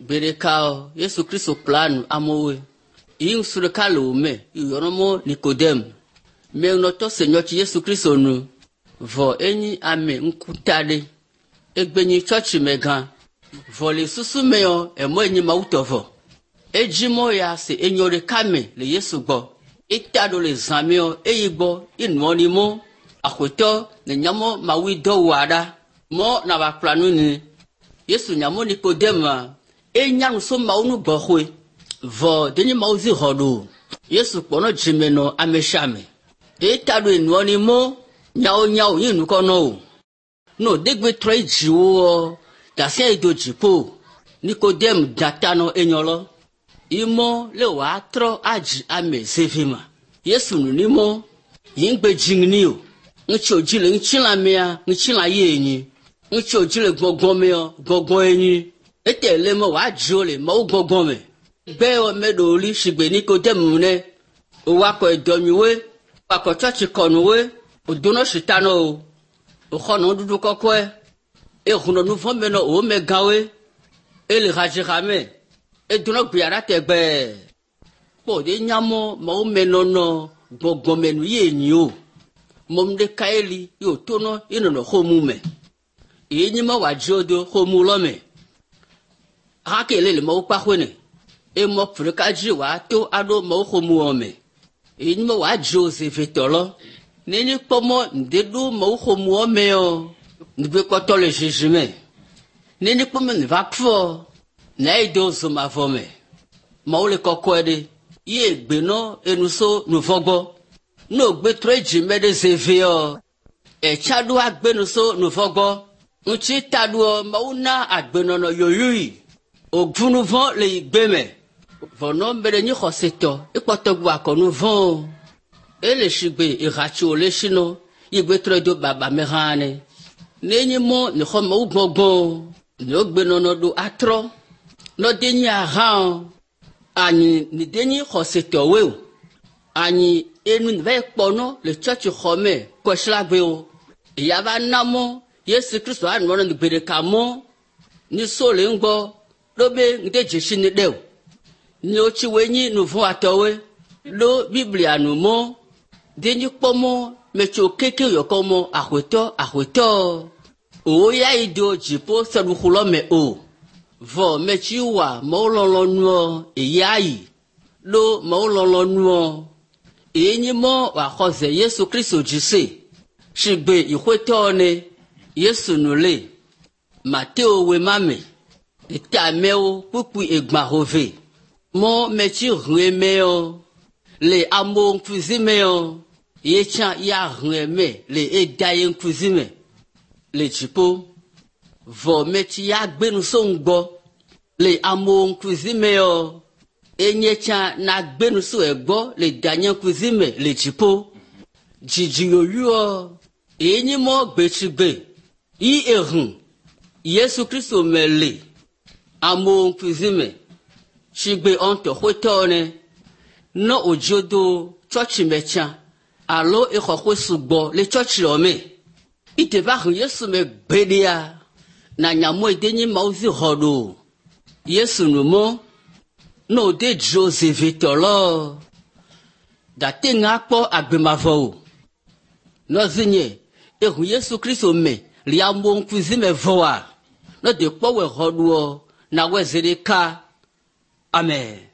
Berekao, Yesu Kristo planu amowe. Ing surekalu me, yoromo Nikodem. Me unoto senyochi Yesu Kristo nu. Vo enyi ame nkutade. Egbenyi chochi megan. Vo le susu meyo emo enyi mautovo. Ejimo ya se enyore kame le Yesu gbo. Itado le zameo eyigbo inmonimo. Akweto ne nyamo mawido wada. Mo na baplanu ni. Yesu nyamo Nikodem enyang so maunu bohwe. Vo denye mauzi hodu. Yesu kono jimeno ameshame. Itado inmonimo. Nyao yinu kono. No degbe troi jiwo. Dasien ido jipo. Nikodem datano enyolo. Imo le wa tro aji ame zevima. Yesu nunimo. Yingbe jingniyo. Nchi ojile nchila mea. Nchila ye enyi. Nchi ojile gogon enyi. Ete lemo wa jole ma u gogon me. Beyo medoli shigbe Nikodem mune. Wako edomiwe. Wako chochi konuwe. Odono shitano. Okono dudu kokwe. Huno nufo meno o megawe. Le rajirame. Dono biara tegbe. Po de nyamo ma o menono. Gogomenu ye nyo. Momde kaeli yo tono inono homume. Nyima wajodo homulome. Hakele le ma o pahwene. Mo prekaji wa to ado ma o homuome. Nyima wa Joseph etolo. Neni pomo ndedu ma o homuome o. Nbe koto le jejime. Neni pomo nvakfo. Na ido zoma vome. Ma o le kokwede. Ye gbeno enuso nuvogo. No gbe treji mede zevio. Chadu agbenuso nuvogo. Nchi tadu mauna agbenono yoyui. Ogvunu von le igbeme. Vono mbede nyi khoseto. Ikpotogwa konu von. Ele shigbe irachi ole shino. Igbe tredo baba mehane. Nenyi mo ni khoma ugbogbon. Ni ogbenono do atro. No denyi ahan. Ani ni denyi khoseto weu. Ani enu ve pono le church khome ko shlagbe yaba namo Yesu Kristo an mono ni berekamo ni sole ngbo lobe ngde jeshi ni dew ni ochi wenyi nuvu atowe lo biblia nu mo denyi pomo mecho keke yokomo ahweto o ya ido jipo sadu khulome o vo mechi wa mo lolo nu eyayi lo mo lolo nu enyi mo wa khoze Yesu Kristo jise shigbe ihweto ne Yesu nule Mateo we mame etameo pupu egbahove mo mechi ruemeo le amo nkuzimeo yecha ya rueme le edaye nkuzime le chipo vo mechi ya gbenu songbo le amo nkuzimeo enyecha na gbenusu egbo le danyan kuzime le chipo jijiyoyuo enyi mo gbechigbe yi ehun Yesu Kristo mele amo kuzime shigbe onto hwetone no ojodo church mecha alo ekhokwe sugbo le church ome ite ba Yesu me gbedia na nyamo edenyi mauzi hodo Yesu numo no de Joseph etolo da tenga po agbemavo no zinye ehu Yesu Kristo me liambo nkuzime voa no de po we hoduo na wezereka amen.